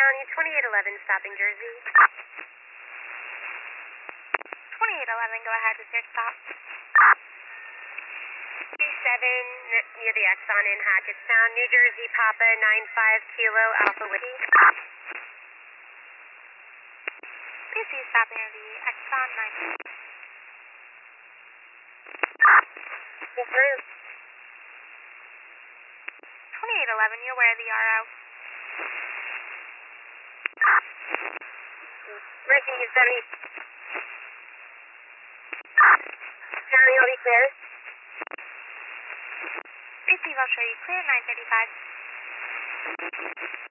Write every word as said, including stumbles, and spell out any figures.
County, twenty-eight eleven, stopping Jersey. twenty-eight eleven, go ahead with your stop. B seven, near the Exxon in Hackettstown, New Jersey, Papa, nine five Kilo Alpha Whiskey. B C stopping near the Exxon nine. Yes, ma'am. twenty-eight eleven, you're aware of the R O. Ricky, seventy. County, will be clear. Receive, I'll show you clear, nine thirty-five.